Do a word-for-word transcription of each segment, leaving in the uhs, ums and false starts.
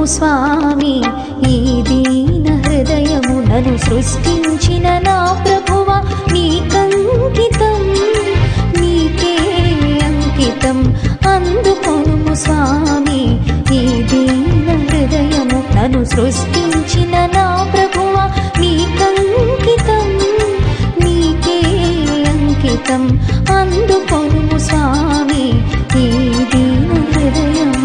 స్వామి ఈ దీన హృదయమునను సృష్టించిన నా ప్రభువా నీకంకితం నీకే అంకితం అందుకొనుము స్వామి ఈ దీన హృదయము నన్ను సృష్టించిన నా ప్రభువా నీకంకితం నీకే అంకితం అందుకొనుము స్వామి ఈ దీన హృదయము.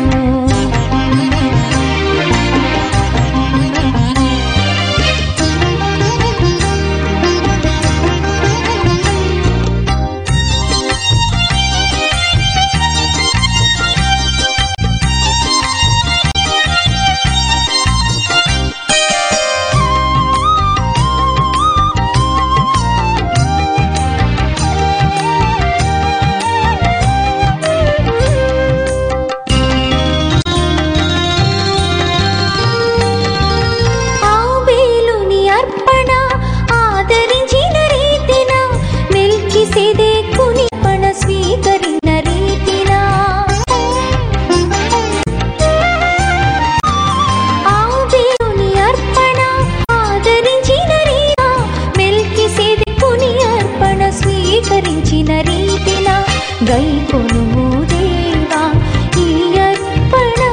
గైకొనుము దేవా ఈ అర్పణ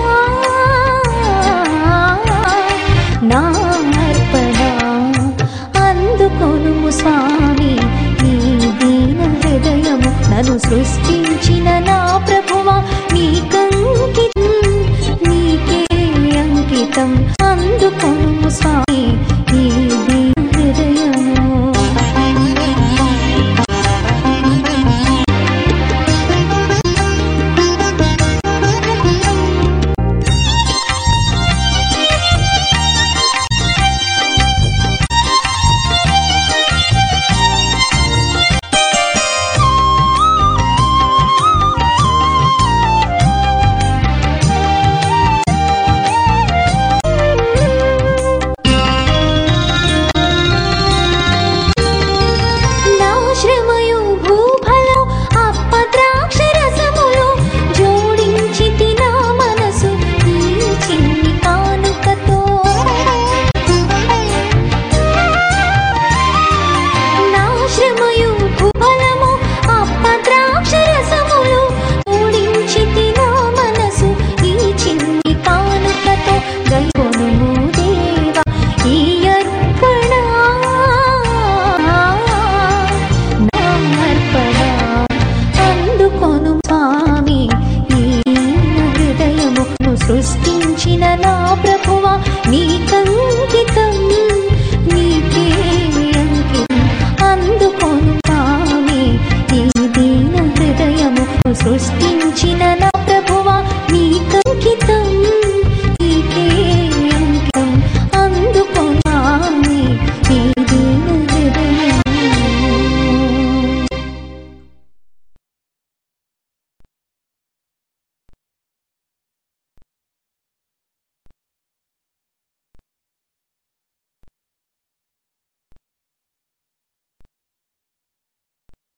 నా అర్పణ అందుకొనుము స్వామి ఈ దీన హృదయము నన్ను సృష్టించిన నా ప్రభువా నీకంకితం నీకే అంకితం అందుకొనుము స్వామి ఈ దీన హృదయము. సృష్టించిన నా